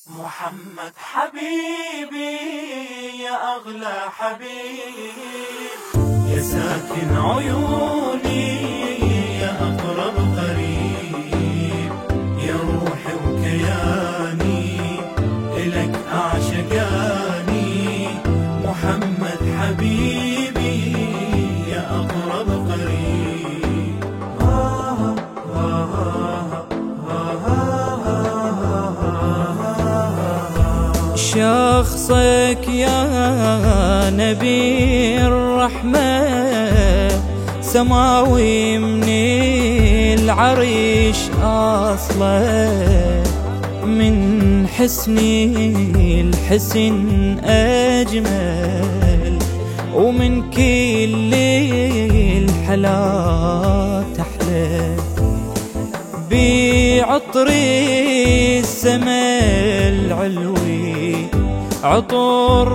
محمد حبيبي يا أغلى حبيب، يا ساكن عيوني يا أقرب قريب، يا روحي وكياني إلك أعشقاني. محمد حبيبي يا أقرب قريب. شخصك يا نبي الرحمة سماوي من العرش أصله، من حسني الحسن أجمل، ومن كل الحالات أحلى. بعطر السماء العلوي عطر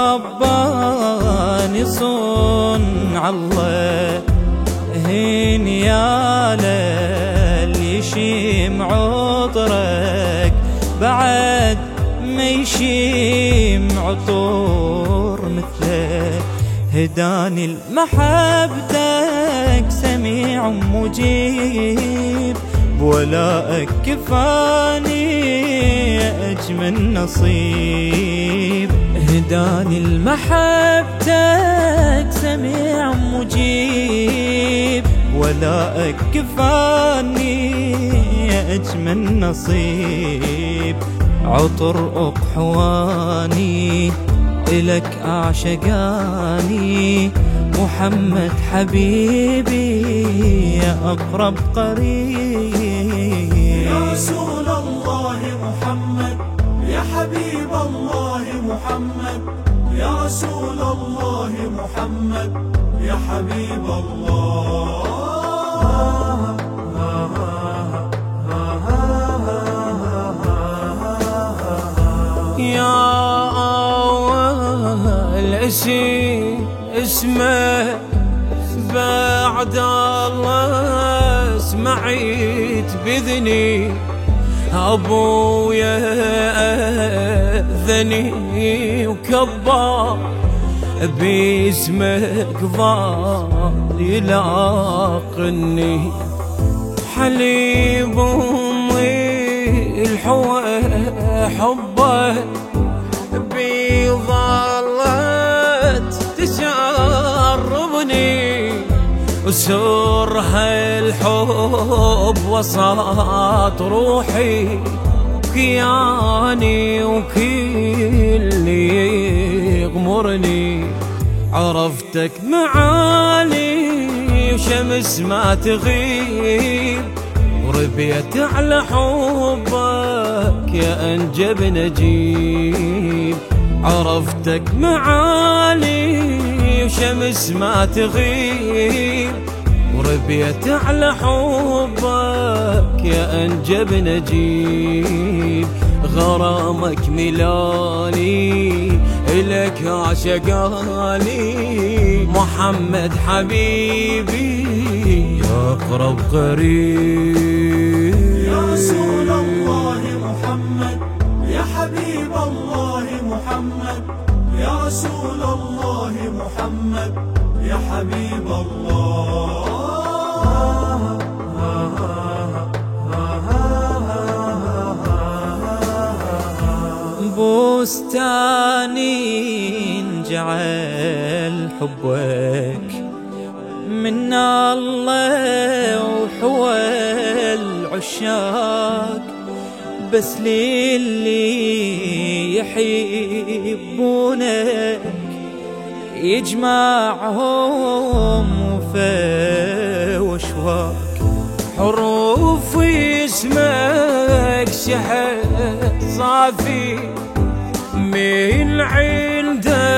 رباني صنع الله، هين يا ليل يشيم عطرك بعد ما يشيم عطور مثله. هداني لمحبتك سميع مجيب، بولائك كفاني أجمل نصيب. هداني لمحبتك سميع مجيب، ولائك كفاني أجمل نصيب. عطر أقحواني إلك أعشقاني. محمد حبيبي يا أقرب قريب. يا رسول الله محمد، يا حبيب الله محمد، يا رسول الله محمد، يا حبيب الله. يا أول اسمه بعد الله سمعت بذني، أبويا أذني وكبر باسمك ظل يلاقني. حليب أمي الحوى حبه بظلت تشربني، وسرها الحب وصلت روحي كياني وكل يغمرني. عرفتك معالي وشمس ما تغيب، وربيت على حبك يا أنجب نجيب. عرفتك معالي وشمس ما تغيب، وربيت على حبك يا أنجب نجيب. غرامك ملاني إلك عشقاني. محمد حبيبي يا أقرب قريب. يا رسول الله محمد، يا حبيب الله محمد، يا رسول الله محمد، يا حبيب الله. بستاني جعل حبك من الله وحوى العشاق، بس للي يحبونك يجمعهم وفا واشواق. حروف اسمك شحن صافي من عنده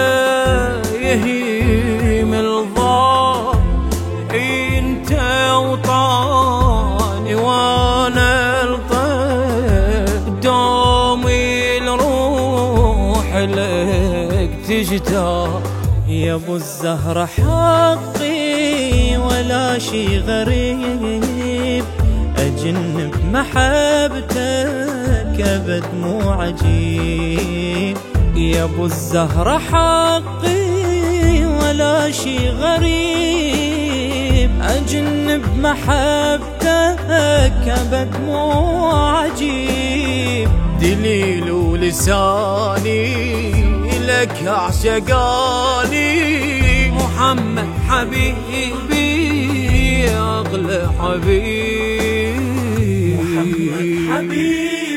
يهيم الضار. انت وطاني وانا الطير، دومي الروح لك تجتار. يا ابو الزهرة حقي ولا شي غريب، أجن بمحبتك أبد مو عجيب. يا ابو الزهرة حقي ولا شي غريب، أجن بمحبتك أبد مو عجيب. دليل ولساني لك عشقاني، محمد حبيبي أغلى حبيب. محمد حبيبي